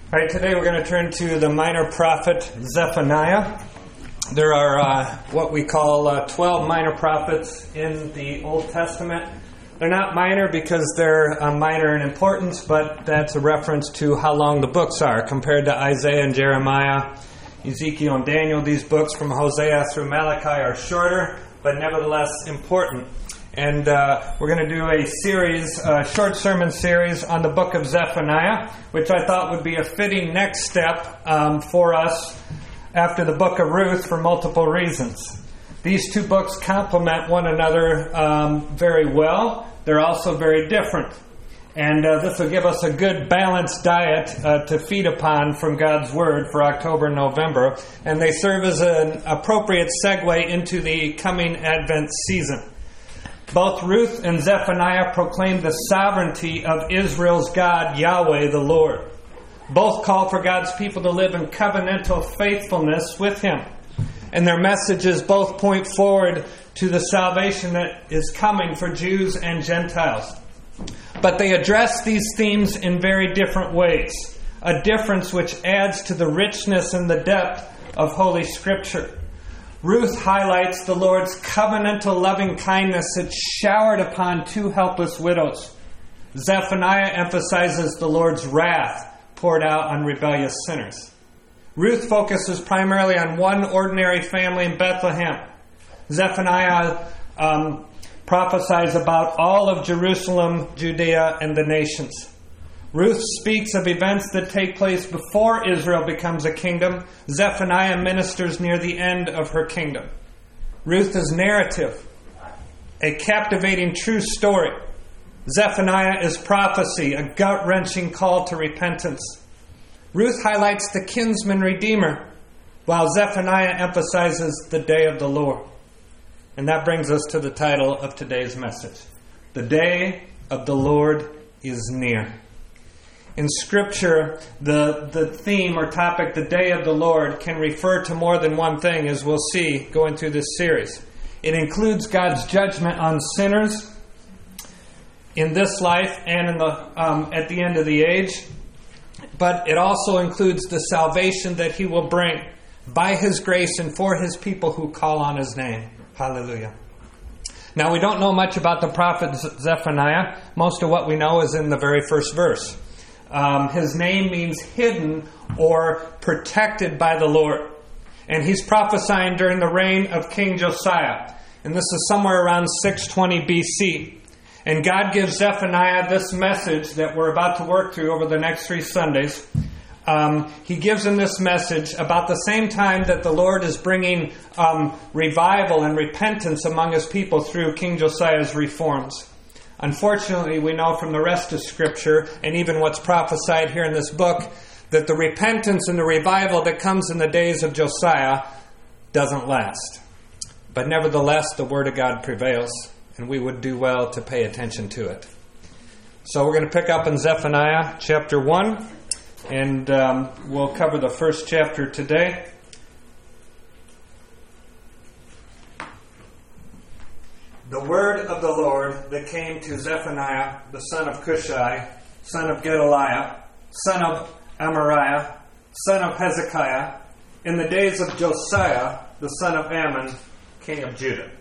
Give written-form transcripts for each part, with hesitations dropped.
All right, today we're going to turn to the minor prophet Zephaniah. There are what we call 12 minor prophets in the Old Testament. They're not minor because they're minor in importance, but that's a reference to how long the books are. Compared to Isaiah and Jeremiah, Ezekiel and Daniel, these books from Hosea through Malachi are shorter, but nevertheless important. And we're going to do a series, a short sermon series on the book of Zephaniah, which I thought would be a fitting next step for us after the book of Ruth for multiple reasons. These two books complement one another very well. They're also very different. And this will give us a good balanced diet to feed upon from God's Word for October and November. And they serve as an appropriate segue into the coming Advent season. Both Ruth and Zephaniah proclaim the sovereignty of Israel's God, Yahweh the Lord. Both call for God's people to live in covenantal faithfulness with Him. And their messages both point forward to the salvation that is coming for Jews and Gentiles. But they address these themes in very different ways, a difference which adds to the richness and the depth of Holy Scripture. Ruth highlights the Lord's covenantal loving kindness that showered upon two helpless widows. Zephaniah emphasizes the Lord's wrath poured out on rebellious sinners. Ruth focuses primarily on one ordinary family in Bethlehem. Zephaniah prophesies about all of Jerusalem, Judea, and the nations. Ruth speaks of events that take place before Israel becomes a kingdom. Zephaniah ministers near the end of her kingdom. Ruth is narrative, a captivating true story. Zephaniah is prophecy, a gut-wrenching call to repentance. Ruth highlights the kinsman redeemer, while Zephaniah emphasizes the day of the Lord. And that brings us to the title of today's message. The day of the Lord is near. In Scripture, the theme or topic, the day of the Lord, can refer to more than one thing, as we'll see going through this series. It includes God's judgment on sinners in this life and at the end of the age. But it also includes the salvation that He will bring by His grace and for His people who call on His name. Hallelujah. Now, we don't know much about the prophet Zephaniah. Most of what we know is in the very first verse. His name means hidden or protected by the Lord. And he's prophesying during the reign of King Josiah. And this is somewhere around 620 BC. And God gives Zephaniah this message that we're about to work through over the next 3 Sundays. He gives him this message about the same time that the Lord is bringing revival and repentance among His people through King Josiah's reforms. Unfortunately, we know from the rest of Scripture, and even what's prophesied here in this book, that the repentance and the revival that comes in the days of Josiah doesn't last. But nevertheless, the Word of God prevails, and we would do well to pay attention to it. So we're going to pick up in Zephaniah chapter 1, and we'll cover the first chapter today. The word of the Lord that came to Zephaniah, the son of Cushai, son of Gedaliah, son of Amariah, son of Hezekiah, in the days of Josiah, the son of Ammon, king of Judah.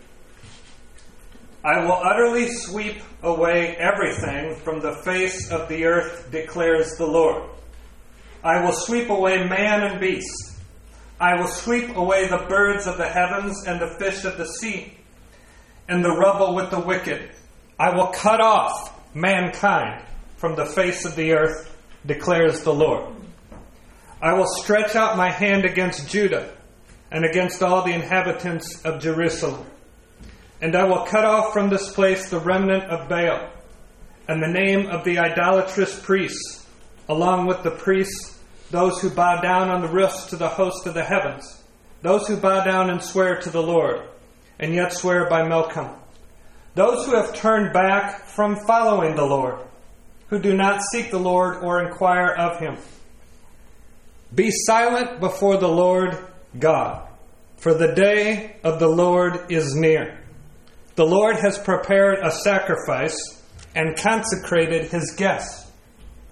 I will utterly sweep away everything from the face of the earth, declares the Lord. I will sweep away man and beast. I will sweep away the birds of the heavens and the fish of the sea, and the rubble with the wicked. I will cut off mankind from the face of the earth, declares the Lord. I will stretch out my hand against Judah and against all the inhabitants of Jerusalem. And I will cut off from this place the remnant of Baal and the name of the idolatrous priests, along with the priests, those who bow down on the roofs to the host of the heavens, those who bow down and swear to the Lord, and yet swear by Milcom. Those who have turned back from following the Lord, who do not seek the Lord or inquire of Him. Be silent before the Lord God, for the day of the Lord is near. The Lord has prepared a sacrifice and consecrated His guests.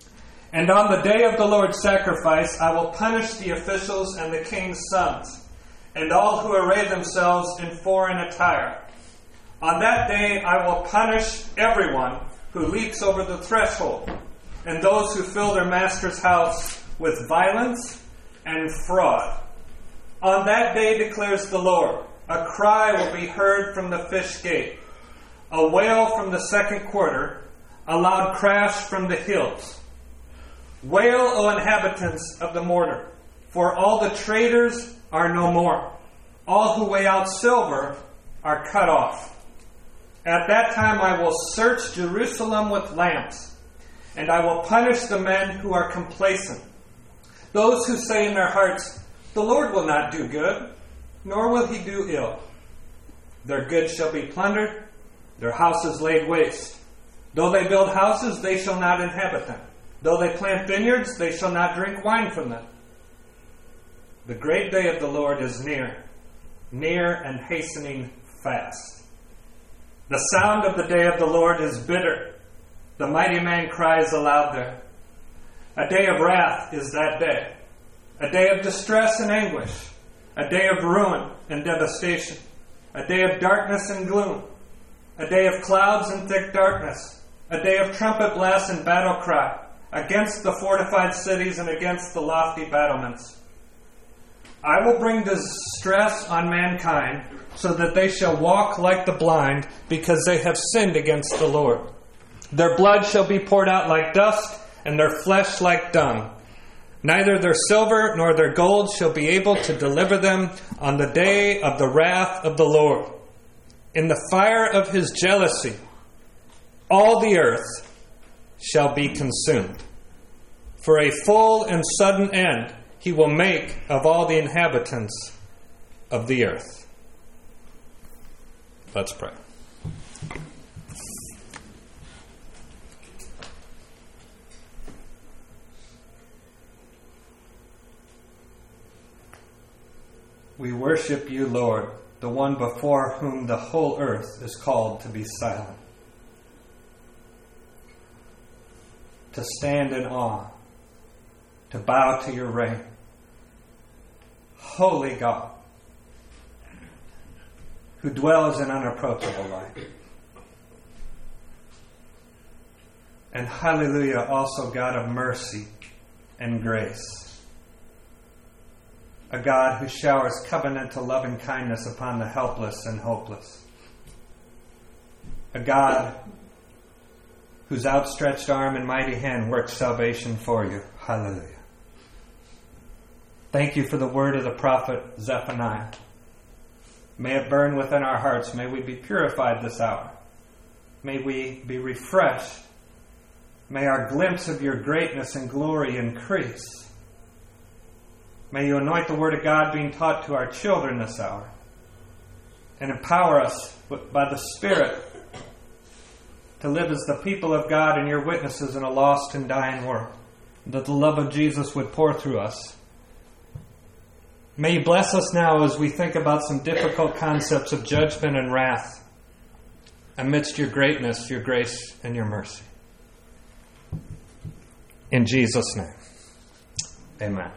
And on the day of the Lord's sacrifice, I will punish the officials and the king's sons, and all who array themselves in foreign attire. On that day I will punish everyone who leaps over the threshold, and those who fill their master's house with violence and fraud. On that day, declares the Lord, a cry will be heard from the fish gate, a wail from the second quarter, a loud crash from the hills. Wail, O inhabitants of the mortar, for all the traders are no more. All who weigh out silver are cut off. At that time I will search Jerusalem with lamps, and I will punish the men who are complacent. Those who say in their hearts, the Lord will not do good, nor will he do ill. Their goods shall be plundered, their houses laid waste. Though they build houses, they shall not inhabit them. Though they plant vineyards, they shall not drink wine from them. The great day of the Lord is near, near and hastening fast. The sound of the day of the Lord is bitter. The mighty man cries aloud there. A day of wrath is that day, a day of distress and anguish, a day of ruin and devastation, a day of darkness and gloom, a day of clouds and thick darkness, a day of trumpet blast and battle cry, against the fortified cities and against the lofty battlements. I will bring distress on mankind, so that they shall walk like the blind, because they have sinned against the Lord. Their blood shall be poured out like dust, and their flesh like dung. Neither their silver nor their gold shall be able to deliver them on the day of the wrath of the Lord. In the fire of his jealousy, all the earth shall be consumed. For a full and sudden end he will make of all the inhabitants of the earth. Let's pray. We worship you, Lord, the one before whom the whole earth is called to be silent, to stand in awe, to bow to your reign. Holy God, who dwells in unapproachable light. And hallelujah, also God of mercy and grace. A God who showers covenantal loving kindness upon the helpless and hopeless. A God whose outstretched arm and mighty hand works salvation for you. Hallelujah. Thank you for the word of the prophet Zephaniah. May it burn within our hearts. May we be purified this hour. May we be refreshed. May our glimpse of your greatness and glory increase. May you anoint the Word of God being taught to our children this hour, and empower us by the Spirit to live as the people of God and your witnesses in a lost and dying world, that the love of Jesus would pour through us. May you bless us now as we think about some difficult concepts of judgment and wrath amidst your greatness, your grace, and your mercy. In Jesus' name, amen.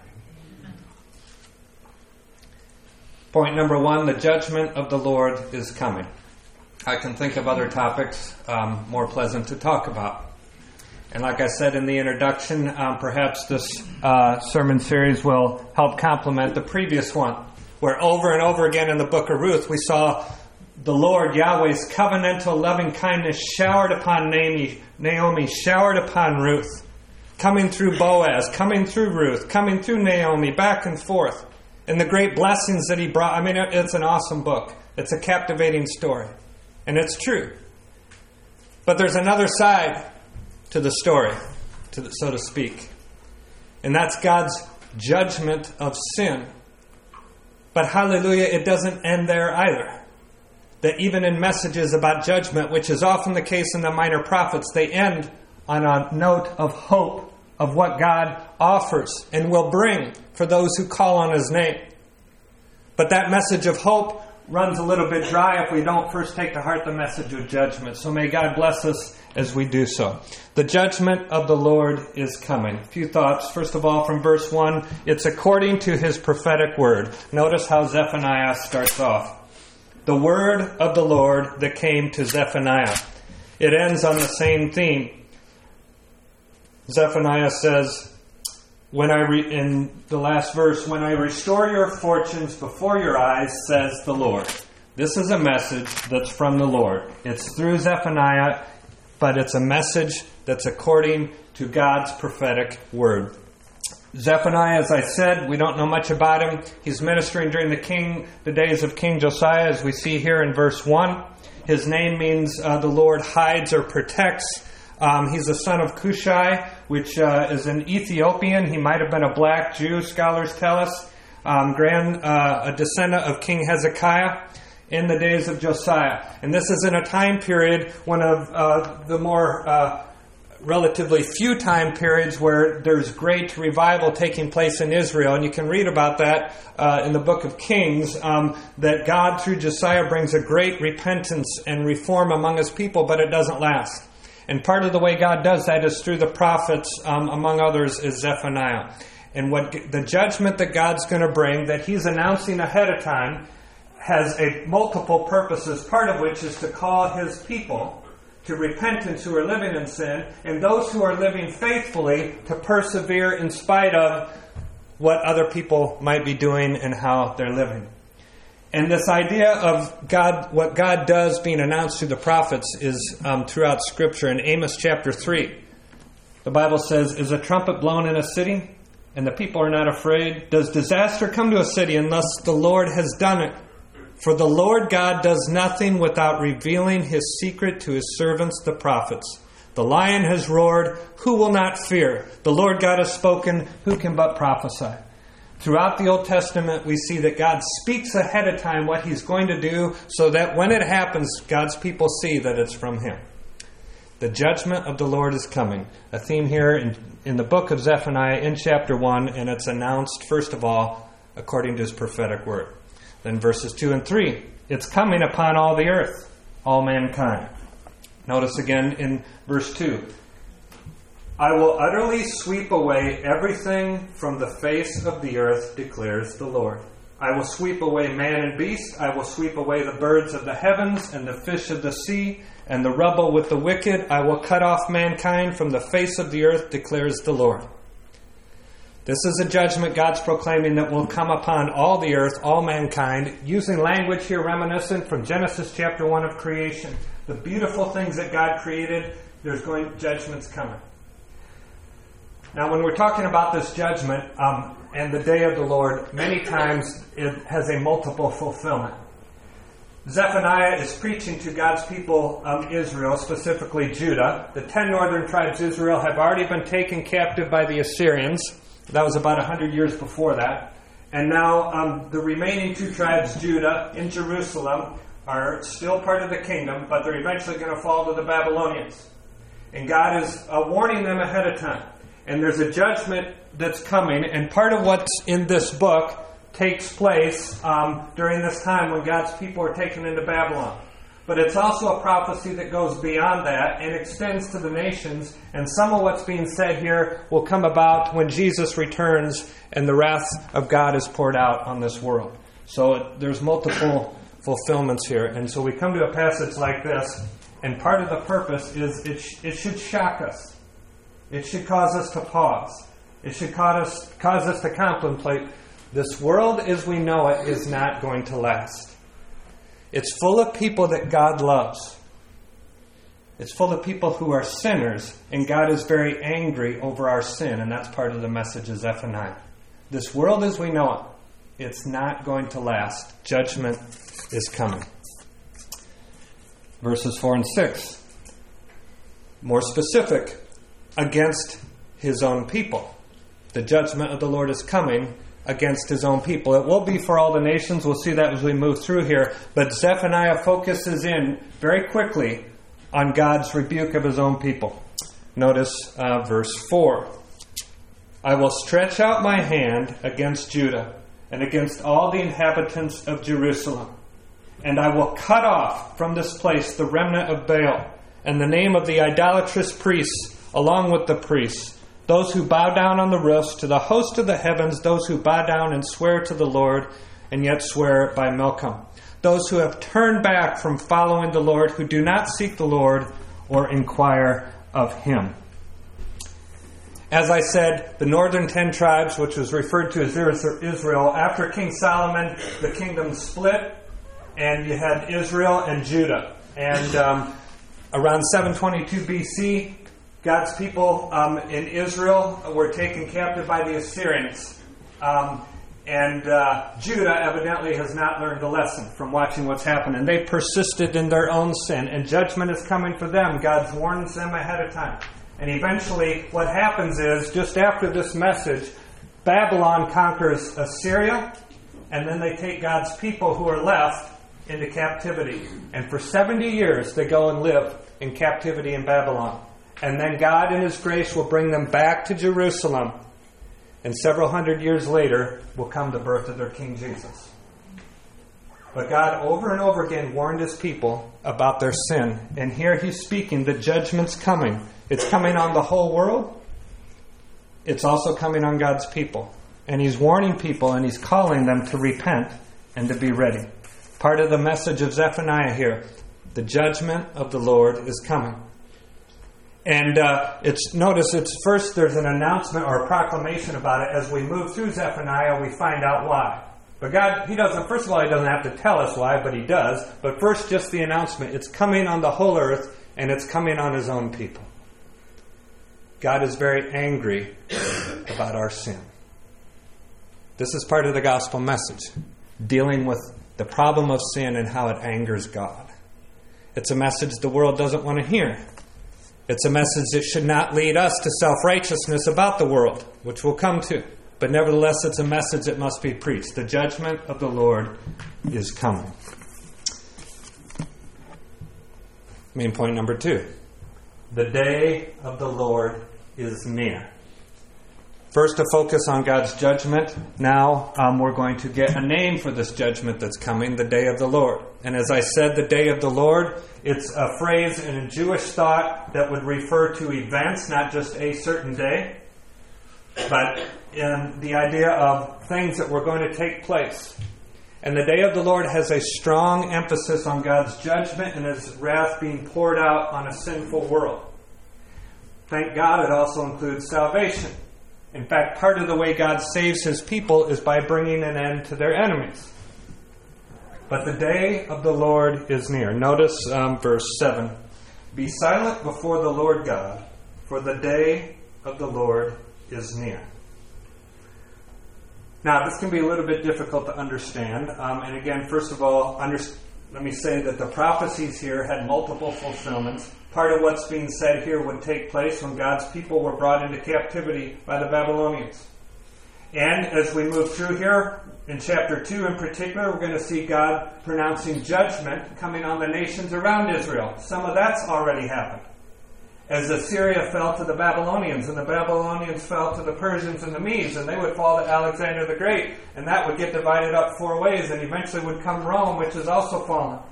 Point number 1, the judgment of the Lord is coming. I can think of other topics more pleasant to talk about. And like I said in the introduction, perhaps this sermon series will help complement the previous one, where over and over again in the book of Ruth, we saw the Lord, Yahweh's covenantal loving kindness showered upon Naomi, showered upon Ruth, coming through Boaz, coming through Ruth, coming through Naomi, back and forth. And the great blessings that he brought. I mean, it's an awesome book. It's a captivating story. And it's true. But there's another side to the story, so to speak. And that's God's judgment of sin. But hallelujah, it doesn't end there either. That even in messages about judgment, which is often the case in the minor prophets, they end on a note of hope of what God offers and will bring for those who call on his name. But that message of hope runs a little bit dry if we don't first take to heart the message of judgment. So may God bless us as we do so. The judgment of the Lord is coming. A few thoughts. First of all, from verse 1, it's according to his prophetic word. Notice how Zephaniah starts off. The word of the Lord that came to Zephaniah. It ends on the same theme. Zephaniah says, in the last verse, when I restore your fortunes before your eyes, says the Lord. This is a message that's from the Lord. It's through Zephaniah, but it's a message that's according to God's prophetic word. Zephaniah, as I said, we don't know much about him. He's ministering during the days of King Josiah, as we see here in verse 1. His name means the Lord hides or protects. He's the son of Cushai, which is an Ethiopian. He might have been a black Jew, scholars tell us. A descendant of King Hezekiah in the days of Josiah. And this is in a time period, one of the more relatively few time periods where there's great revival taking place in Israel. And you can read about that in the book of Kings, that God, through Josiah, brings a great repentance and reform among his people, but it doesn't last. And part of the way God does that is through the prophets, among others, is Zephaniah. And what the judgment that God's going to bring, that he's announcing ahead of time, has multiple purposes, part of which is to call his people to repentance who are living in sin, and those who are living faithfully to persevere in spite of what other people might be doing and how they're living. And this idea of God, what God does being announced through the prophets is throughout Scripture. In Amos chapter 3, the Bible says, "Is a trumpet blown in a city, and the people are not afraid? Does disaster come to a city unless the Lord has done it? For the Lord God does nothing without revealing his secret to his servants, the prophets. The lion has roared, who will not fear? The Lord God has spoken, who can but prophesy?" Throughout the Old Testament, we see that God speaks ahead of time what he's going to do, so that when it happens, God's people see that it's from him. The judgment of the Lord is coming. A theme here in the book of Zephaniah in chapter 1, and it's announced, first of all, according to his prophetic word. Then verses 2 and 3, it's coming upon all the earth, all mankind. Notice again in verse 2, "I will utterly sweep away everything from the face of the earth, declares the Lord. I will sweep away man and beast. I will sweep away the birds of the heavens and the fish of the sea and the rubble with the wicked. I will cut off mankind from the face of the earth, declares the Lord." This is a judgment God's proclaiming that will come upon all the earth, all mankind, using language here reminiscent from Genesis chapter 1 of creation. The beautiful things that God created, there's judgments coming. Now, when we're talking about this judgment and the day of the Lord, many times it has a multiple fulfillment. Zephaniah is preaching to God's people, Israel, specifically Judah. The 10 northern tribes of Israel have already been taken captive by the Assyrians. That was about 100 years before that. And now the remaining 2 tribes, Judah, in Jerusalem, are still part of the kingdom, but they're eventually going to fall to the Babylonians. And God is warning them ahead of time. And there's a judgment that's coming, and part of what's in this book takes place during this time when God's people are taken into Babylon. But it's also a prophecy that goes beyond that and extends to the nations. And some of what's being said here will come about when Jesus returns and the wrath of God is poured out on this world. So there's multiple fulfillments here. And so we come to a passage like this, and part of the purpose is it should shock us. It should cause us to pause. It should cause us to contemplate. This world as we know it is not going to last. It's full of people that God loves. It's full of people who are sinners, and God is very angry over our sin, and that's part of the message of Zephaniah. This world as we know it, it's not going to last. Judgment is coming. Verses 4 and 6. More specific, against his own people. The judgment of the Lord is coming against his own people. It will be for all the nations. We'll see that as we move through here. But Zephaniah focuses in very quickly on God's rebuke of his own people. Notice verse 4. "I will stretch out my hand against Judah and against all the inhabitants of Jerusalem, and I will cut off from this place the remnant of Baal and the name of the idolatrous priests, along with the priests, those who bow down on the roofs, to the host of the heavens, those who bow down and swear to the Lord, and yet swear by Milcom. Those who have turned back from following the Lord, who do not seek the Lord or inquire of Him. As I said, the northern 10 tribes, which was referred to as Israel, after King Solomon, the kingdom split, and you had Israel and Judah. And around 722 BC, God's people in Israel were taken captive by the Assyrians. And Judah evidently has not learned the lesson from watching what's happened. And they persisted in their own sin. And judgment is coming for them. God warns them ahead of time. And eventually what happens is, just after this message, Babylon conquers Assyria. And then they take God's people who are left into captivity. And for 70 years they go and live in captivity in Babylon. And then God in His grace will bring them back to Jerusalem. And several hundred years later will come the birth of their King Jesus. But God over and over again warned His people about their sin. And here He's speaking that judgment's coming. It's coming on the whole world. It's also coming on God's people. And He's warning people and He's calling them to repent and to be ready. Part of the message of Zephaniah here, the judgment of the Lord is coming. And notice first there's an announcement or a proclamation about it. As we move through Zephaniah, we find out why. But God, He doesn't have to tell us why, but He does. But first, just the announcement. It's coming on the whole earth, and it's coming on His own people. God is very angry about our sin. This is part of the gospel message, dealing with the problem of sin and how it angers God. It's a message the world doesn't want to hear. It's a message that should not lead us to self-righteousness about the world, which we'll come to. But nevertheless, it's a message that must be preached. The judgment of the Lord is coming. Main point number 2. The day of the Lord is near. First, to focus on God's judgment. Now, we're going to get a name for this judgment that's coming, the day of the Lord. And as I said, the day of the Lord, it's a phrase in a Jewish thought that would refer to events, not just a certain day, but in the idea of things that were going to take place. And the day of the Lord has a strong emphasis on God's judgment and His wrath being poured out on a sinful world. Thank God it also includes salvation. In fact, part of the way God saves His people is by bringing an end to their enemies. But the day of the Lord is near. Notice verse 7. Be silent before the Lord God, for the day of the Lord is near. Now, this can be a little bit difficult to understand. And again, first of all, let me say that the prophecies here had multiple fulfillments. Part of what's being said here would take place when God's people were brought into captivity by the Babylonians. And as we move through here, in chapter 2 in particular, we're going to see God pronouncing judgment coming on the nations around Israel. Some of that's already happened. As Assyria fell to the Babylonians, and the Babylonians fell to the Persians and the Medes, and they would fall to Alexander the Great, and that would get divided up 4 ways, and eventually would come Rome, which has also fallen.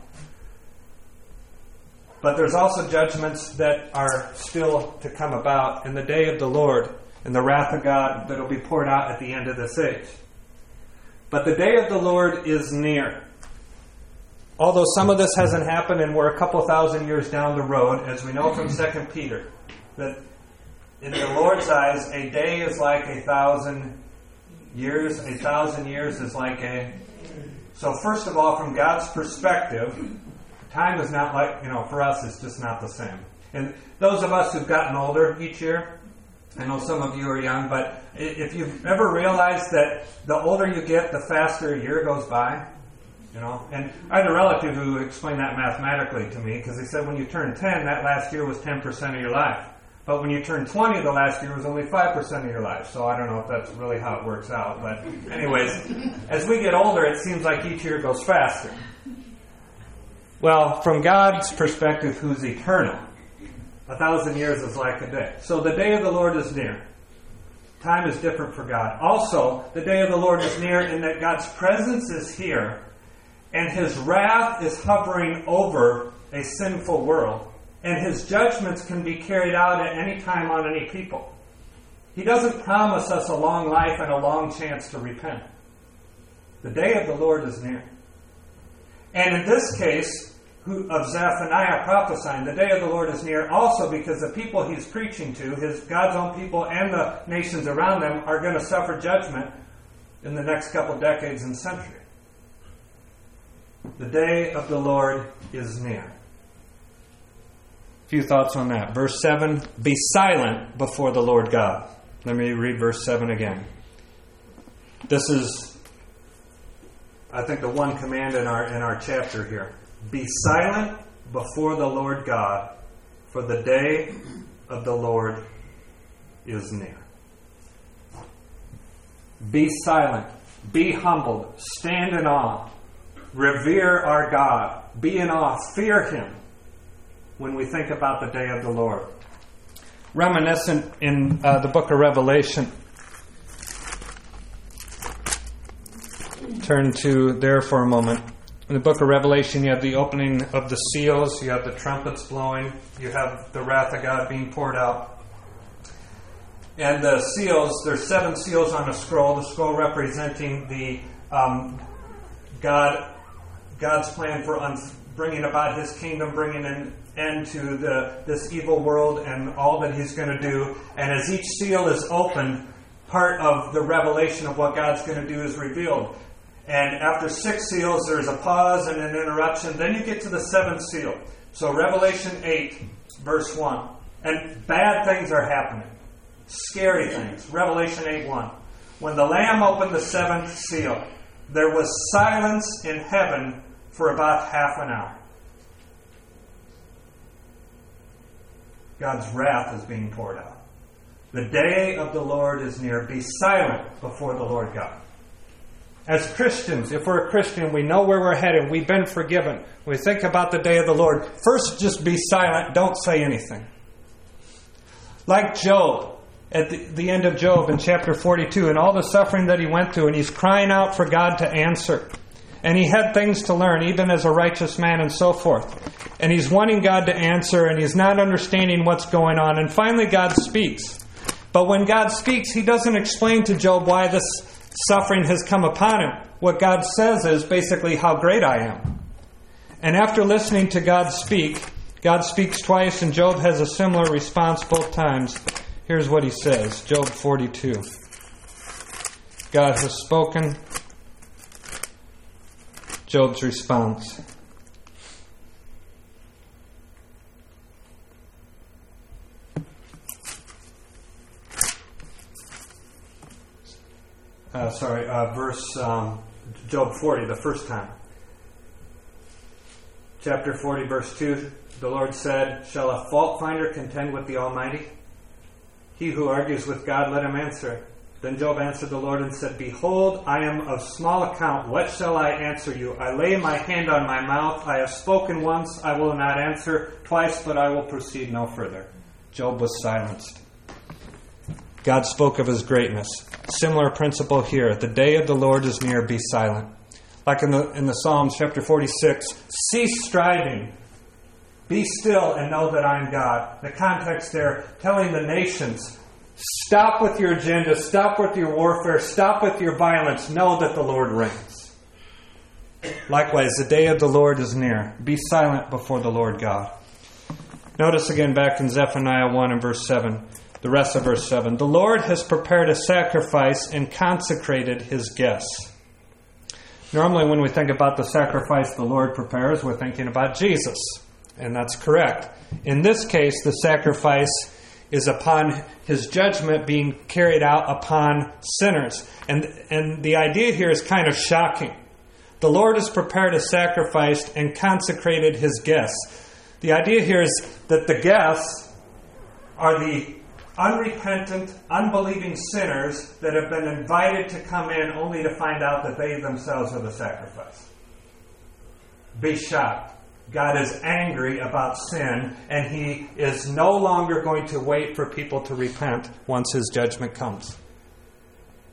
But there's also judgments that are still to come about in the day of the Lord and the wrath of God that will be poured out at the end of this age. But the day of the Lord is near. Although some of this hasn't happened and we're a couple thousand years down the road, as we know from 2 Peter, that in the Lord's eyes, a day is like 1,000 years. 1,000 years is like a... So first of all, from God's perspective, time is not like, for us, it's just not the same. And those of us who've gotten older each year, I know some of you are young, but if you've ever realized that the older you get, the faster a year goes by, And I had a relative who explained that mathematically to me, because he said when you turn 10, that last year was 10% of your life. But when you turn 20, the last year was only 5% of your life. So I don't know if that's really how it works out. But anyways, as we get older, it seems like each year goes faster. Well, from God's perspective, who's eternal, 1,000 years is like a day. So the day of the Lord is near. Time is different for God. Also, the day of the Lord is near in that God's presence is here, and His wrath is hovering over a sinful world. And His judgments can be carried out at any time on any people. He doesn't promise us a long life and a long chance to repent. The day of the Lord is near. And in this case, of Zephaniah prophesying, the day of the Lord is near also because the people he's preaching to, God's own people and the nations around them, are going to suffer judgment in the next couple decades and century. The day of the Lord is near. A few thoughts on that. Verse 7, be silent before the Lord God. Let me read verse 7 again. This is, I think, the one command in our chapter here. Be silent before the Lord God, for the day of the Lord is near. Be silent. Be humbled. Stand in awe. Revere our God. Be in awe. Fear Him when we think about the day of the Lord. Reminiscent in the book of Revelation. Turn to there for a moment. In the book of Revelation, you have the opening of the seals. You have the trumpets blowing. You have the wrath of God being poured out. And the seals, there's 7 seals on a scroll. The scroll representing the God's plan for bringing about His kingdom, bringing an end to this evil world and all that He's going to do. And as each seal is opened, part of the revelation of what God's going to do is revealed. And after 6 seals, there's a pause and an interruption. Then you get to the 7th seal. So Revelation 8, verse 1. And bad things are happening. Scary things. Revelation 8:1. When the Lamb opened the 7th seal, there was silence in heaven for about half an hour. God's wrath is being poured out. The day of the Lord is near. Be silent before the Lord God. As Christians, if we're a Christian, we know where we're headed. We've been forgiven. We think about the day of the Lord. First, just be silent. Don't say anything. Like Job, at the end of Job in chapter 42, and all the suffering that he went through, and he's crying out for God to answer. And he had things to learn, even as a righteous man and so forth. And he's wanting God to answer, and he's not understanding what's going on. And finally, God speaks. But when God speaks, He doesn't explain to Job why this suffering has come upon him. What God says is basically how great I am. And after listening to God speaks twice, and Job has a similar response both times. Here's what he says, Job 42. God has spoken. Job's response. Job 40, the first time. Chapter 40, verse 2, the Lord said, shall a fault finder contend with the Almighty? He who argues with God, let him answer. Then Job answered the Lord and said, behold, I am of small account. What shall I answer you? I lay my hand on my mouth. I have spoken once. I will not answer. Twice, but I will proceed no further. Job was silenced. God spoke of His greatness. Similar principle here. The day of the Lord is near. Be silent. Like in the Psalms, chapter 46, cease striving. Be still and know that I am God. The context there, telling the nations, stop with your agenda, stop with your warfare, stop with your violence. Know that the Lord reigns. Likewise, the day of the Lord is near. Be silent before the Lord God. Notice again back in Zephaniah 1 and verse 7. The rest of verse 7. The Lord has prepared a sacrifice and consecrated His guests. Normally when we think about the sacrifice the Lord prepares, we're thinking about Jesus. And that's correct. In this case, the sacrifice is upon His judgment being carried out upon sinners. And the idea here is kind of shocking. The Lord has prepared a sacrifice and consecrated His guests. The idea here is that the guests are the unrepentant, unbelieving sinners that have been invited to come in only to find out that they themselves are the sacrifice. Be shocked. God is angry about sin, and He is no longer going to wait for people to repent once His judgment comes.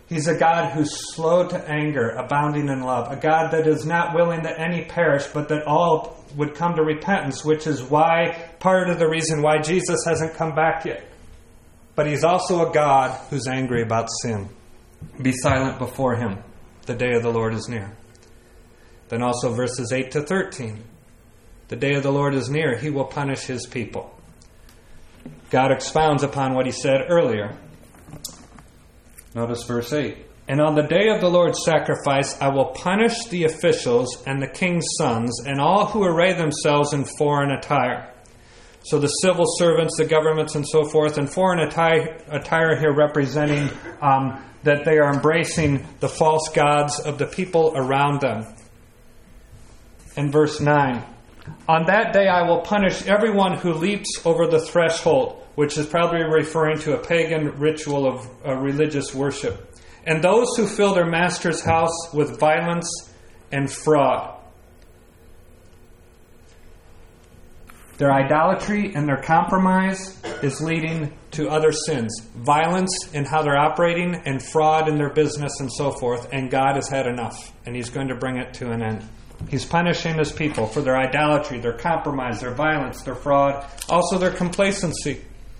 He's a God who's slow to anger, abounding in love. A God that is not willing that any perish, but that all would come to repentance, which is why, part of the reason why Jesus hasn't come back yet. But He's also a God who's angry about sin. Be silent before Him. The day of the Lord is near. Then also verses 8 to 13. The day of the Lord is near. He will punish His people. God expounds upon what He said earlier. Notice verse 8. And on the day of the Lord's sacrifice, I will punish the officials and the king's sons and all who array themselves in foreign attire. So the civil servants, the governments, and so forth, and foreign attire here representing that they are embracing the false gods of the people around them. In verse 9, on that day I will punish everyone who leaps over the threshold, which is probably referring to a pagan ritual of religious worship, and those who fill their master's house with violence and fraud. Their idolatry and their compromise is leading to other sins. Violence in how they're operating and fraud in their business and so forth. And God has had enough. And He's going to bring it to an end. He's punishing His people for their idolatry, their compromise, their violence, their fraud, also their complacency.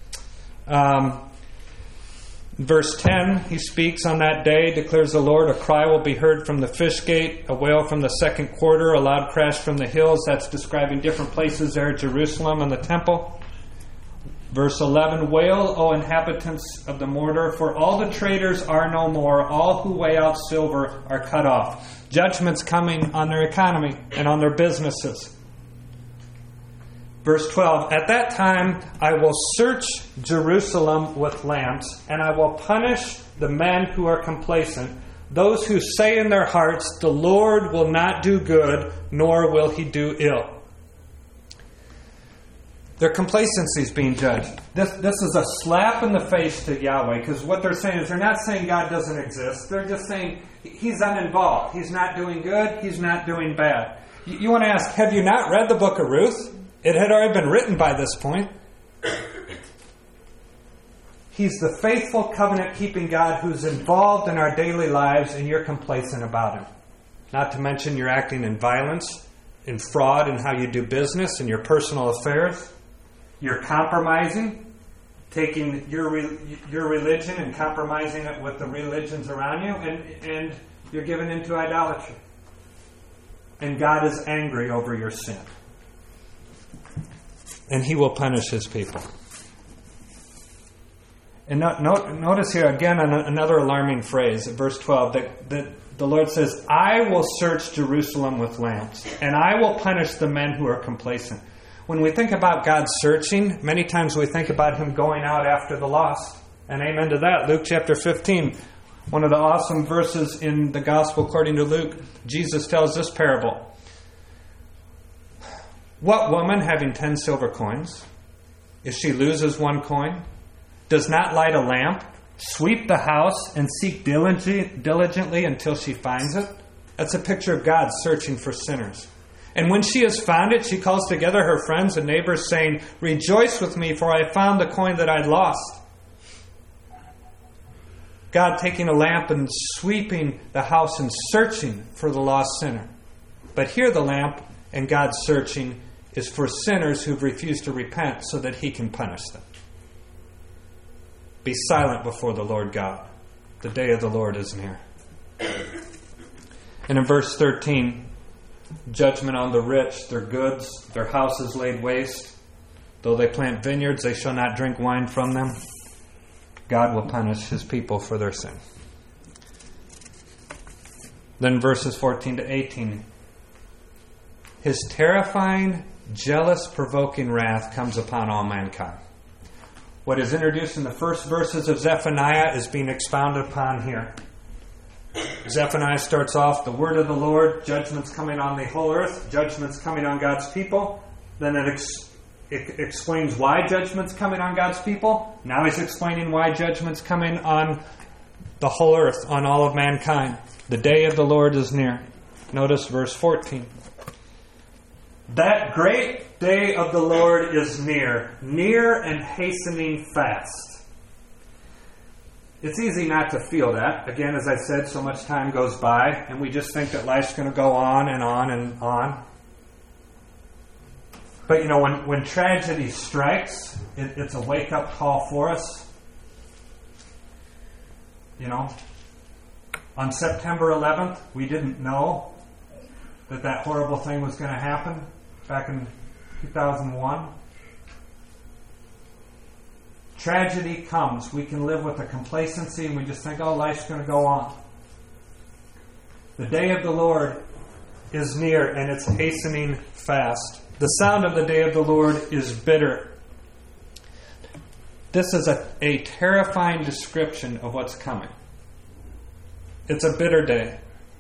Verse 10, He speaks on that day, declares the Lord, a cry will be heard from the fish gate, a wail from the second quarter, a loud crash from the hills. That's describing different places there, Jerusalem and the temple. Verse 11, wail, O inhabitants of the mortar, for all the traders are no more, all who weigh out silver are cut off. Judgment's coming on their economy and on their businesses. Verse 12, at that time I will search Jerusalem with lamps, and I will punish the men who are complacent, those who say in their hearts, the Lord will not do good, nor will He do ill. Their complacency is being judged. This is a slap in the face to Yahweh, because what they're saying is they're not saying God doesn't exist. They're just saying He's uninvolved. He's not doing good. He's not doing bad. You want to ask, have you not read the book of Ruth? It had already been written by this point. He's the faithful covenant-keeping God who's involved in our daily lives, and you're complacent about Him. Not to mention you're acting in violence, in fraud in how you do business, in your personal affairs. You're compromising, taking your religion and compromising it with the religions around you, and you're given into idolatry. And God is angry over your sin. And He will punish His people. And notice here again another alarming phrase, at verse 12, that the Lord says, I will search Jerusalem with lamps, and I will punish the men who are complacent. When we think about God searching, many times we think about Him going out after the lost. And amen to that. Luke chapter 15, one of the awesome verses in the Gospel according to Luke, Jesus tells this parable. What woman, having 10 silver coins, if she loses one coin, does not light a lamp, sweep the house, and seek diligently until she finds it? That's a picture of God searching for sinners. And when she has found it, she calls together her friends and neighbors, saying, rejoice with me, for I have found the coin that I'd lost. God taking a lamp and sweeping the house and searching for the lost sinner. But here the lamp and God's searching is for sinners who've refused to repent so that He can punish them. Be silent before the Lord God. The day of the Lord is near. And in verse 13, judgment on the rich, their goods, their houses laid waste. Though they plant vineyards, they shall not drink wine from them. God will punish His people for their sin. Then verses 14 to 18. His terrifying, jealous, provoking wrath comes upon all mankind. What is introduced in the first verses of Zephaniah is being expounded upon here. Zephaniah starts off, the word of the Lord, judgment's coming on the whole earth, judgment's coming on God's people. Then it explains why judgment's coming on God's people. Now he's explaining why judgment's coming on the whole earth, on all of mankind. The day of the Lord is near. Notice verse 14. That great day of the Lord is near and hastening fast. It's easy not to feel that. Again, as I said, so much time goes by, and we just think that life's going to go on and on and on. But when tragedy strikes, it's a wake-up call for us. On September 11th, we didn't know that horrible thing was going to happen back in 2001. Tragedy comes. We can live with a complacency and we just think, life's going to go on. The day of the Lord is near and it's hastening fast. The sound of the day of the Lord is bitter. This is a terrifying description of what's coming. It's a bitter day.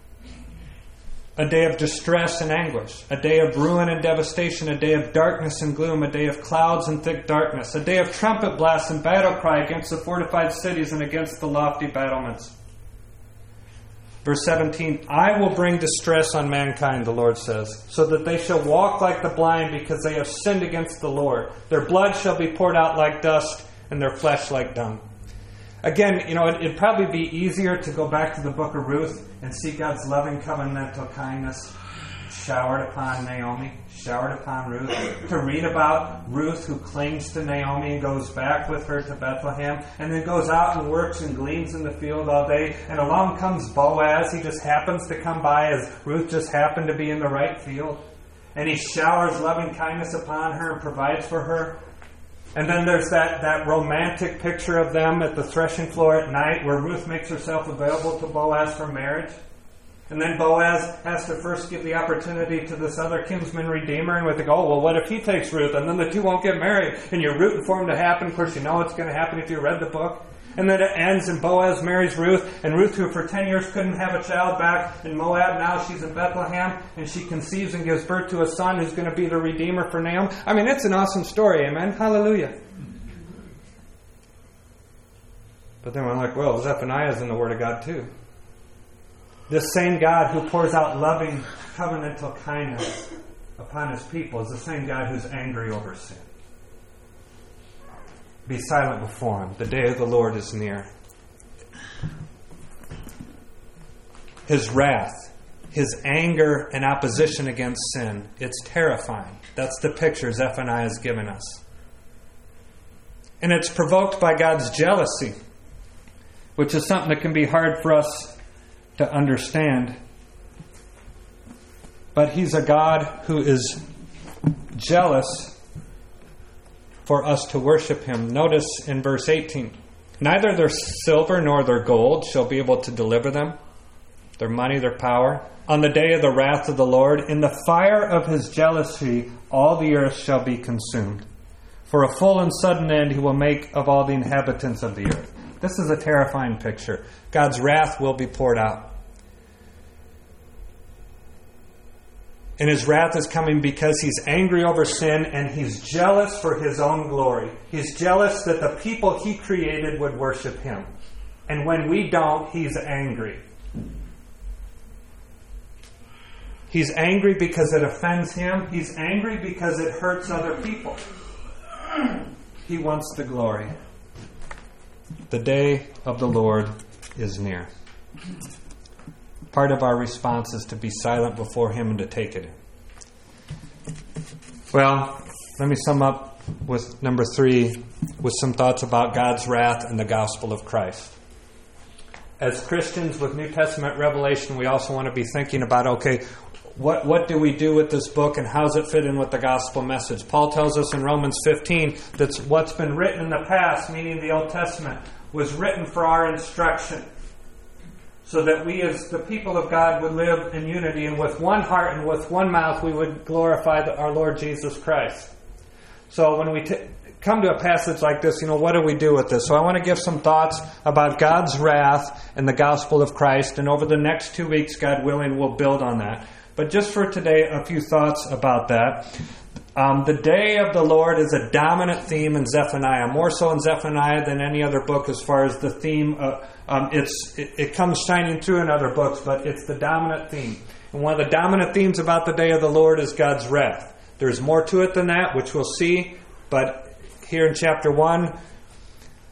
A day of distress and anguish. A day of ruin and devastation. A day of darkness and gloom. A day of clouds and thick darkness. A day of trumpet blasts and battle cry against the fortified cities and against the lofty battlements. Verse 17, I will bring distress on mankind, the Lord says, so that they shall walk like the blind because they have sinned against the Lord. Their blood shall be poured out like dust and their flesh like dung. Again, it'd probably be easier to go back to the book of Ruth and see God's loving covenantal kindness showered upon Naomi, showered upon Ruth. To read about Ruth who clings to Naomi and goes back with her to Bethlehem and then goes out and works and gleans in the field all day. And along comes Boaz. He just happens to come by as Ruth just happened to be in the right field. And he showers loving kindness upon her and provides for her. And then there's that romantic picture of them at the threshing floor at night where Ruth makes herself available to Boaz for marriage. And then Boaz has to first give the opportunity to this other kinsman redeemer, and we think, what if he takes Ruth? And then the two won't get married. And you're rooting for them to happen. Of course, you know it's going to happen if you read the book. And then it ends and Boaz marries Ruth. And Ruth, who for 10 years couldn't have a child back in Moab, now she's in Bethlehem. And she conceives and gives birth to a son who's going to be the redeemer for Naomi. I mean, it's an awesome story. Amen? Hallelujah. But then we're like, Zephaniah's in the Word of God too. This same God who pours out loving covenantal kindness upon His people is the same God who's angry over sin. Be silent before Him. The day of the Lord is near. His wrath, His anger and opposition against sin, it's terrifying. That's the picture Zephaniah has given us. And it's provoked by God's jealousy, which is something that can be hard for us to understand. But He's a God who is jealous for us to worship Him. Notice in verse 18, neither their silver nor their gold shall be able to deliver them, their money, their power. On the day of the wrath of the Lord, in the fire of His jealousy, all the earth shall be consumed. For a full and sudden end He will make of all the inhabitants of the earth. This is a terrifying picture. God's wrath will be poured out. And His wrath is coming because He's angry over sin and He's jealous for His own glory. He's jealous that the people He created would worship Him. And when we don't, He's angry. He's angry because it offends Him. He's angry because it hurts other people. He wants the glory. The day of the Lord is near. Part of our response is to be silent before Him and to take it in. Well, let me sum up with number 3 with some thoughts about God's wrath and the gospel of Christ. As Christians with New Testament revelation, we also want to be thinking about, what do we do with this book and how does it fit in with the gospel message? Paul tells us in Romans 15 that what's been written in the past, meaning the Old Testament, was written for our instruction, so that we as the people of God would live in unity, and with one heart and with one mouth we would glorify our Lord Jesus Christ. So when we come to a passage like this, what do we do with this? So I want to give some thoughts about God's wrath and the gospel of Christ, and over the next 2 weeks, God willing, we'll build on that. But just for today, a few thoughts about that. The day of the Lord is a dominant theme in Zephaniah, more so in Zephaniah than any other book as far as the theme. It comes shining through in other books, but it's the dominant theme. And one of the dominant themes about the day of the Lord is God's wrath. There's more to it than that, which we'll see. But here in chapter 1,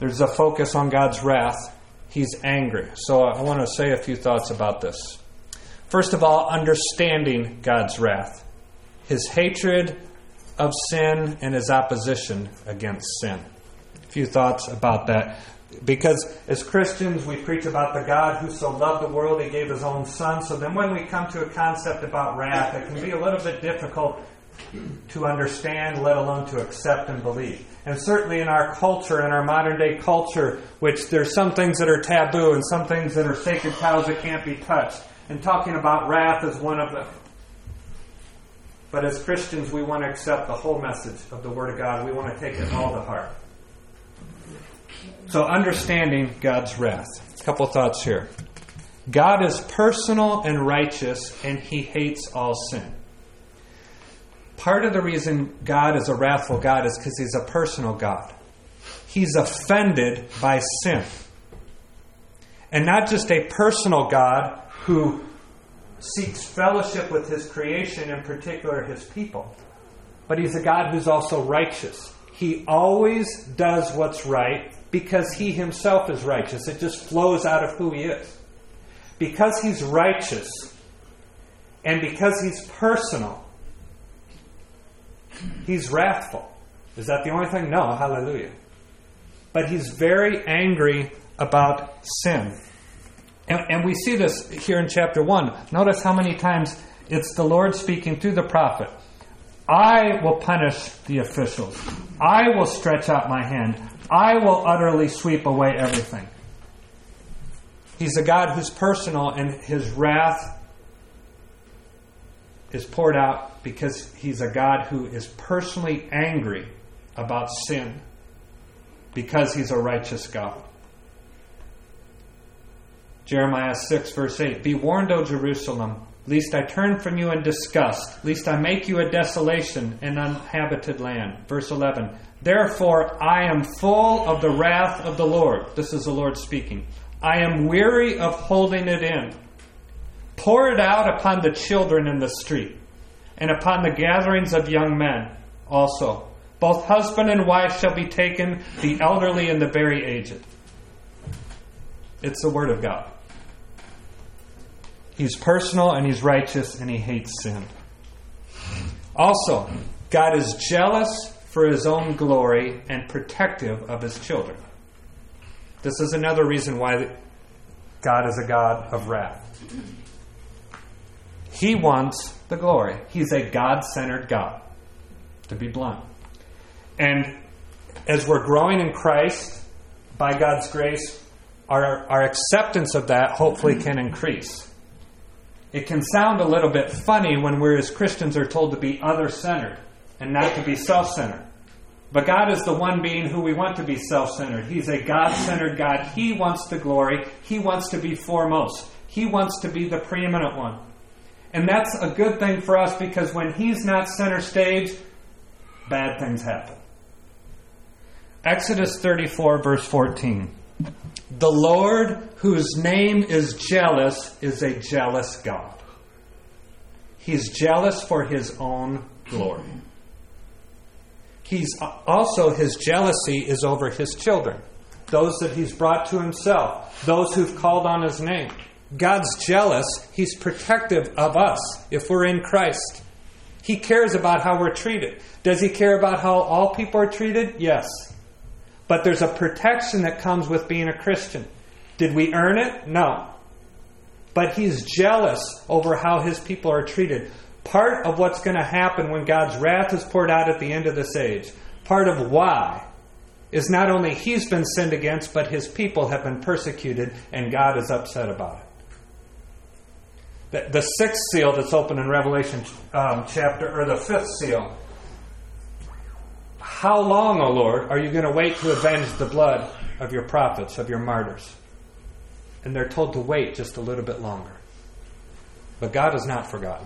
There's a focus on God's wrath. He's angry. So I want to say a few thoughts about this. First of all, understanding God's wrath. His hatred of sin and his opposition against sin. A few thoughts about that. Because as Christians, we preach about the God who so loved the world, He gave His own Son. So then when we come to a concept about wrath, it can be a little bit difficult to understand, let alone to accept and believe. And certainly in our culture, in our modern day culture, which there's some things that are taboo and some things that are sacred cows that can't be touched. And talking about wrath is one of them. But as Christians, we want to accept the whole message of the Word of God. We want to take it all to heart. So understanding God's wrath. A couple thoughts here. God is personal and righteous, and He hates all sin. Part of the reason God is a wrathful God is because He's a personal God. He's offended by sin. And not just a personal God who seeks fellowship with His creation, in particular His people, but He's a God who's also righteous. He always does what's right because He Himself is righteous. It just flows out of who He is. Because He's righteous and because He's personal, He's wrathful. Is that the only thing? No, hallelujah. But He's very angry about sin. And we see this here in chapter 1. Notice how many times it's the Lord speaking through the prophet. I will punish the officials. I will stretch out my hand. I will utterly sweep away everything. He's a God who's personal, and His wrath is poured out because He's a God who is personally angry about sin because He's a righteous God. Jeremiah 6, verse 8, Be warned, O Jerusalem, lest I turn from you in disgust, lest I make you a desolation and uninhabited land. Verse 11, Therefore I am full of the wrath of the Lord. This is the Lord speaking. I am weary of holding it in. Pour it out upon the children in the street, and upon the gatherings of young men also. Both husband and wife shall be taken, the elderly and the very aged. It's the Word of God. He's personal and He's righteous and He hates sin. Also, God is jealous for His own glory and protective of His children. This is another reason why God is a God of wrath. He wants the glory. He's a God-centered God, to be blunt. And as we're growing in Christ, by God's grace, our acceptance of that hopefully can increase. It can sound a little bit funny when we as Christians are told to be other-centered and not to be self-centered. But God is the one being who we want to be self-centered. He's a God-centered God. He wants the glory. He wants to be foremost. He wants to be the preeminent one. And that's a good thing for us because when He's not center stage, bad things happen. Exodus 34, verse 14. The Lord, whose name is jealous, is a jealous God. He's jealous for His own glory. He's also, His jealousy is over His children, those that He's brought to Himself, those who've called on His name. God's jealous. He's protective of us if we're in Christ. He cares about how we're treated. Does He care about how all people are treated? Yes. But there's a protection that comes with being a Christian. Did we earn it? No. But He's jealous over how His people are treated. Part of what's going to happen when God's wrath is poured out at the end of this age, part of why, is not only He's been sinned against, but His people have been persecuted, and God is upset about it. The sixth seal that's open in Revelation chapter, or the fifth seal. How long, O Lord, are you going to wait to avenge the blood of your prophets, of your martyrs? And they're told to wait just a little bit longer. But God has not forgotten.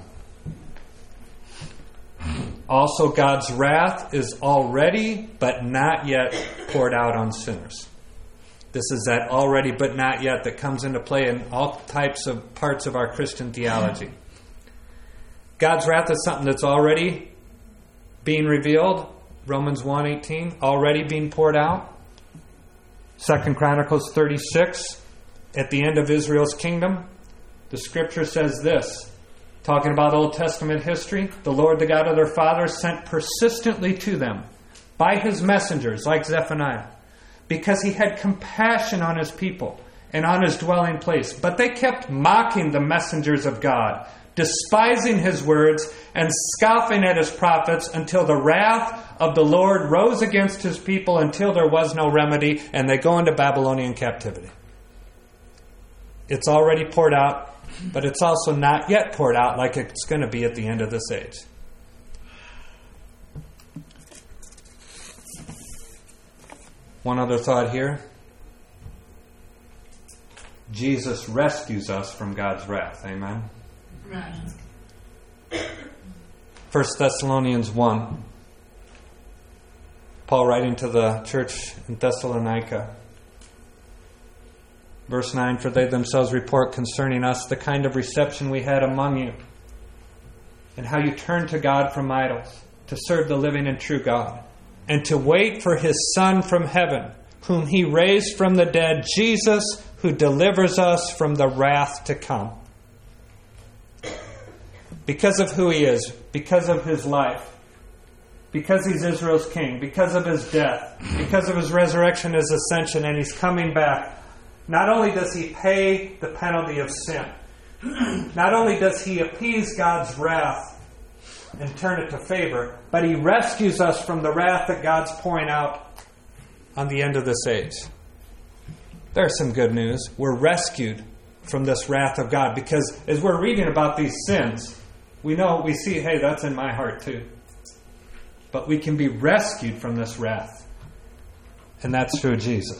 Also, God's wrath is already but not yet poured out on sinners. This is that already but not yet that comes into play in all types of parts of our Christian theology. God's wrath is something that's already being revealed. Romans 1:18, already being poured out. 2 Chronicles 36, at the end of Israel's kingdom, the scripture says this, talking about Old Testament history, the Lord, the God of their fathers, sent persistently to them by his messengers, like Zephaniah, because he had compassion on his people and on his dwelling place. But they kept mocking the messengers of God, despising his words and scoffing at his prophets, until the wrath of the Lord rose against his people, until there was no remedy, and they go into Babylonian captivity. It's already poured out, but it's also not yet poured out like it's going to be at the end of this age. One other thought here. Jesus rescues us from God's wrath. Amen? Right. 1 Thessalonians 1. Paul writing to the church in Thessalonica. Verse 9, for they themselves report concerning us the kind of reception we had among you, and how you turned to God from idols, to serve the living and true God, and to wait for his Son from heaven, whom he raised from the dead, Jesus, who delivers us from the wrath to come. Because of who he is, because of his life, because he's Israel's king, because of his death, because of his resurrection, his ascension, and he's coming back, not only does he pay the penalty of sin, not only does he appease God's wrath and turn it to favor, but he rescues us from the wrath that God's pouring out on the end of this age. There's some good news. We're rescued from this wrath of God, because as we're reading about these sins, we see, hey, that's in my heart too. But we can be rescued from this wrath. And that's through Jesus.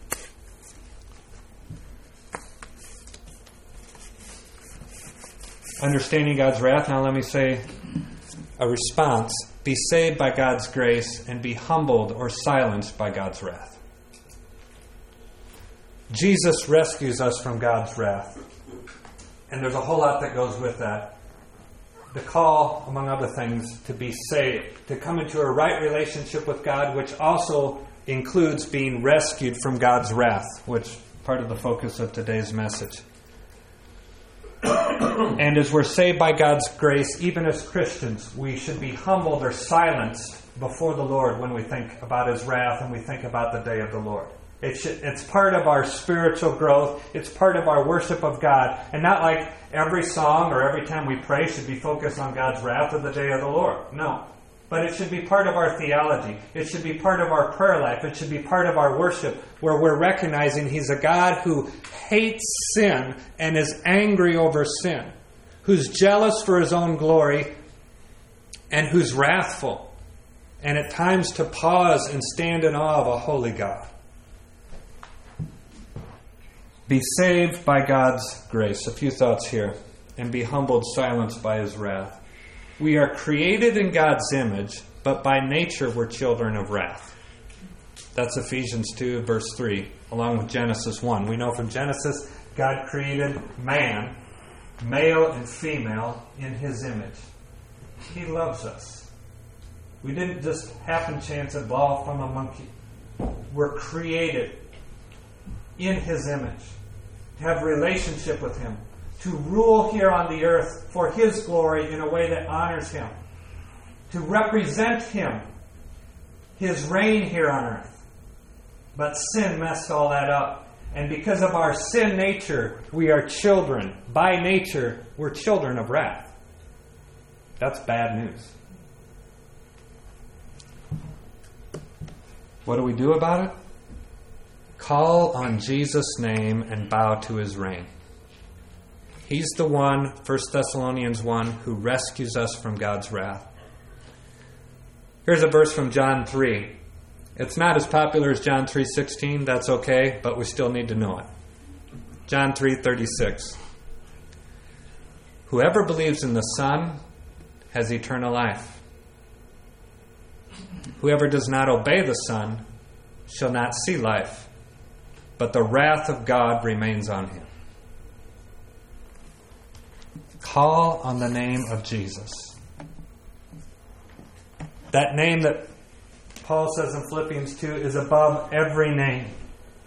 Understanding God's wrath, now let me say a response. Be saved by God's grace and be humbled or silenced by God's wrath. Jesus rescues us from God's wrath. And there's a whole lot that goes with that. The call, among other things, to be saved, to come into a right relationship with God, which also includes being rescued from God's wrath, which is part of the focus of today's message. And as we're saved by God's grace, even as Christians, we should be humbled or silenced before the Lord when we think about his wrath and we think about the day of the Lord. It's part of our spiritual growth. It's part of our worship of God. And not like every song or every time we pray should be focused on God's wrath or the day of the Lord. No. But it should be part of our theology. It should be part of our prayer life. It should be part of our worship, where we're recognizing he's a God who hates sin and is angry over sin, who's jealous for his own glory, and who's wrathful, and at times to pause and stand in awe of a holy God. Be saved by God's grace. A few thoughts here. And be humbled, silenced by his wrath. We are created in God's image, but by nature we're children of wrath. That's Ephesians 2, verse 3, along with Genesis 1. We know from Genesis, God created man, male and female, in his image. He loves us. We didn't just happen chance evolve from a monkey. We're created in his image, to have a relationship with him, to rule here on the earth for his glory in a way that honors him, to represent him, his reign here on earth. But sin messed all that up. And because of our sin nature, we are children. By nature, we're children of wrath. That's bad news. What do we do about it? Call on Jesus' name and bow to his reign. He's the one, 1 Thessalonians 1, who rescues us from God's wrath. Here's a verse from John 3. It's not as popular as John 3:16. That's okay, but we still need to know it. John 3:36. Whoever believes in the Son has eternal life. Whoever does not obey the Son shall not see life, but the wrath of God remains on him. Call on the name of Jesus. That name that Paul says in Philippians 2 is above every name.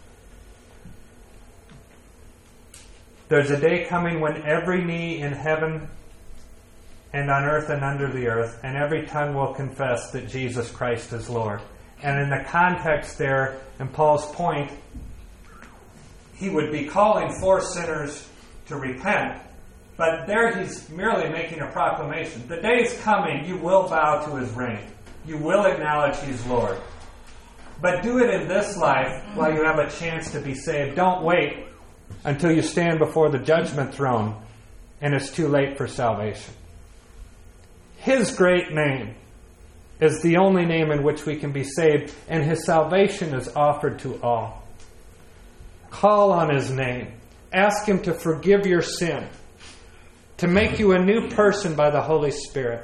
There's a day coming when every knee in heaven and on earth and under the earth, and every tongue will confess that Jesus Christ is Lord. And in the context there, in Paul's point, he would be calling for sinners to repent, but there he's merely making a proclamation. The day is coming, you will bow to his reign. You will acknowledge he's Lord. But do it in this life while you have a chance to be saved. Don't wait until you stand before the judgment throne and it's too late for salvation. His great name is the only name in which we can be saved, and his salvation is offered to all. Call on his name. Ask him to forgive your sin, to make you a new person by the Holy Spirit.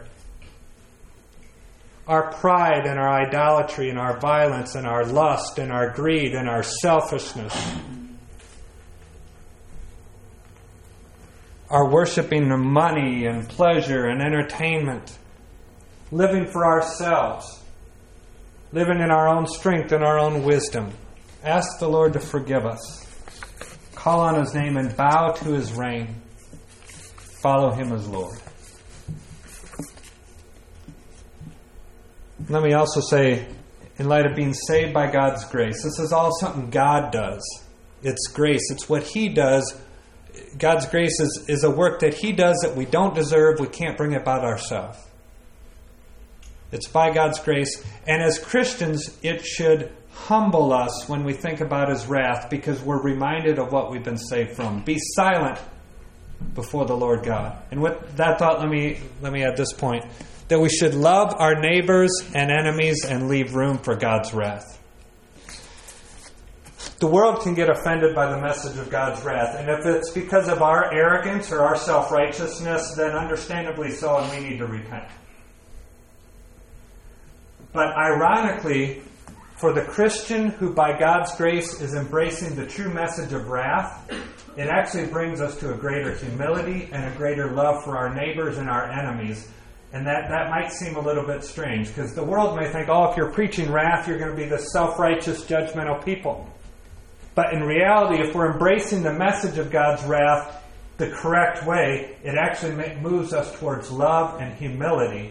Our pride and our idolatry and our violence and our lust and our greed and our selfishness, our worshiping of money and pleasure and entertainment, living for ourselves, living in our own strength and our own wisdom. Ask the Lord to forgive us. Call on his name and bow to his reign. Follow him as Lord. Let me also say, in light of being saved by God's grace, this is all something God does. It's grace. It's what he does. God's grace is a work that he does that we don't deserve. We can't bring about ourselves. It's by God's grace. And as Christians, it should humble us when we think about his wrath, because we're reminded of what we've been saved from. Be silent before the Lord God. And with that thought, let me add this point. That we should love our neighbors and enemies and leave room for God's wrath. The world can get offended by the message of God's wrath. And if it's because of our arrogance or our self-righteousness, then understandably so, and we need to repent. But ironically, for the Christian who by God's grace is embracing the true message of wrath, it actually brings us to a greater humility and a greater love for our neighbors and our enemies. And that might seem a little bit strange, because the world may think, if you're preaching wrath, you're going to be the self-righteous, judgmental people. But in reality, if we're embracing the message of God's wrath the correct way, it actually moves us towards love and humility,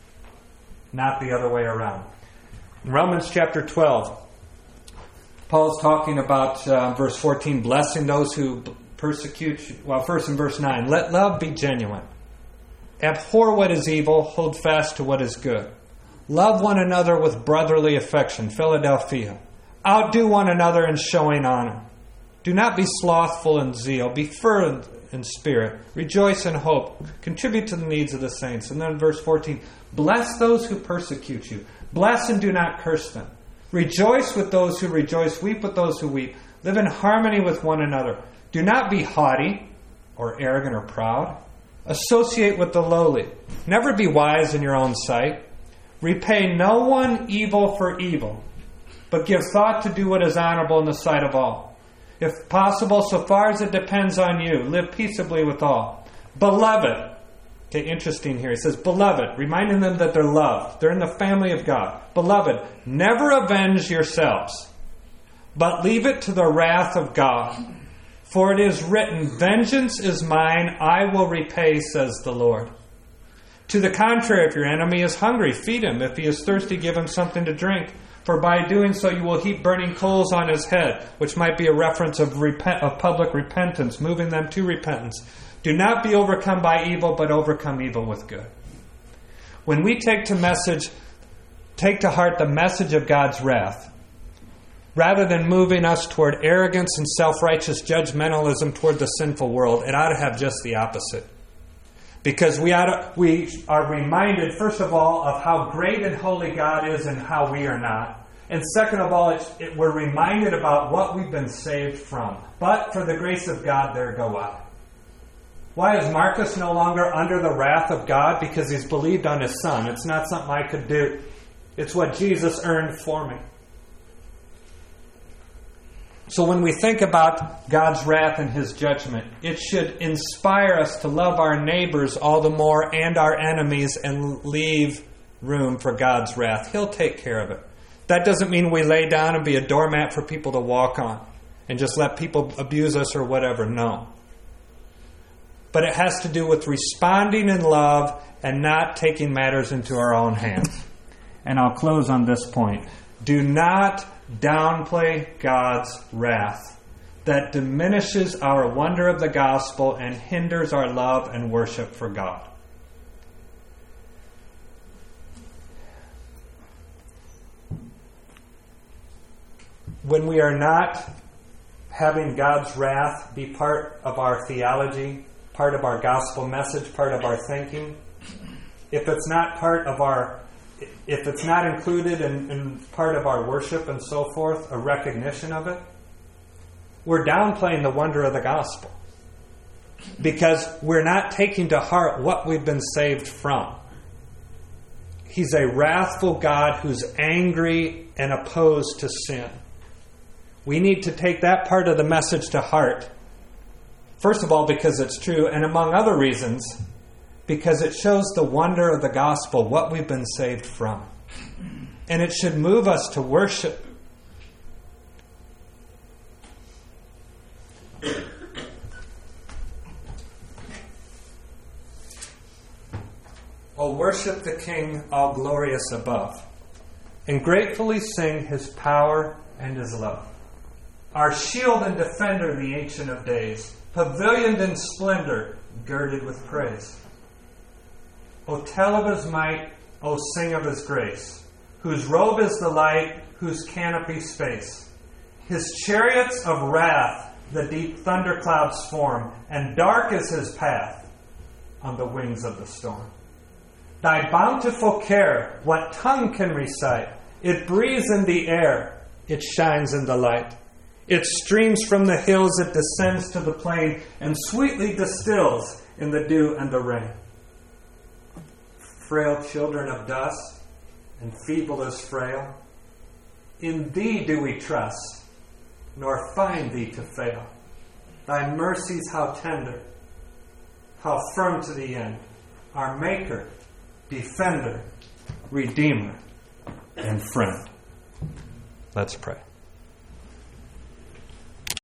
not the other way around. In Romans chapter 12, Paul's talking about, verse 14, blessing those who persecute you. Well, first in verse 9, let love be genuine. Abhor what is evil, hold fast to what is good. Love one another with brotherly affection. Philadelphia. Outdo one another in showing honor. Do not be slothful in zeal. Be fervent in spirit. Rejoice in hope. Contribute to the needs of the saints. And then verse 14. Bless those who persecute you. Bless and do not curse them. Rejoice with those who rejoice. Weep with those who weep. Live in harmony with one another. Do not be haughty or arrogant or proud. Associate with the lowly. Never be wise in your own sight. Repay no one evil for evil, but give thought to do what is honorable in the sight of all. If possible, so far as it depends on you, live peaceably with all. Beloved. Okay, interesting here. He says, beloved, reminding them that they're loved. They're in the family of God. Beloved, never avenge yourselves, but leave it to the wrath of God. For it is written, vengeance is mine, I will repay, says the Lord. To the contrary, if your enemy is hungry, feed him. If he is thirsty, give him something to drink. For by doing so you will heap burning coals on his head, which might be a reference of public repentance, moving them to repentance. Do not be overcome by evil, but overcome evil with good. When we take to heart the message of God's wrath, rather than moving us toward arrogance and self-righteous judgmentalism toward the sinful world, it ought to have just the opposite. Because we are reminded, first of all, of how great and holy God is and how we are not. And second of all, we're reminded about what we've been saved from. But for the grace of God, there go I. Why is Marcus no longer under the wrath of God? Because he's believed on his Son. It's not something I could do. It's what Jesus earned for me. So when we think about God's wrath and his judgment, it should inspire us to love our neighbors all the more and our enemies and leave room for God's wrath. He'll take care of it. That doesn't mean we lay down and be a doormat for people to walk on and just let people abuse us or whatever. No. but it has to do with responding in love and not taking matters into our own hands. And I'll close on this point. Do not downplay God's wrath. That diminishes our wonder of the gospel and hinders our love and worship for God. When we are not having God's wrath be part of our theology, part of our gospel message, part of our thinking, if it's not included in part of our worship and so forth, a recognition of it, we're downplaying the wonder of the gospel. Because we're not taking to heart what we've been saved from. He's a wrathful God who's angry and opposed to sin. We need to take that part of the message to heart. First of all, because it's true, and among other reasons, because it shows the wonder of the gospel, what we've been saved from. And it should move us to worship. Oh, worship the King, all glorious above, and gratefully sing His power and His love. Our shield and defender, the Ancient of Days, pavilioned in splendor, girded with praise. O tell of His might, O sing of His grace, whose robe is the light, whose canopy space. His chariots of wrath the deep thunderclouds form, and dark is His path on the wings of the storm. Thy bountiful care, what tongue can recite? It breathes in the air, it shines in the light. It streams from the hills, it descends to the plain, and sweetly distills in the dew and the rain. Frail children of dust, and feeble as frail, in Thee do we trust, nor find Thee to fail. Thy mercies how tender, how firm to the end, our Maker, Defender, Redeemer, and Friend. Let's pray.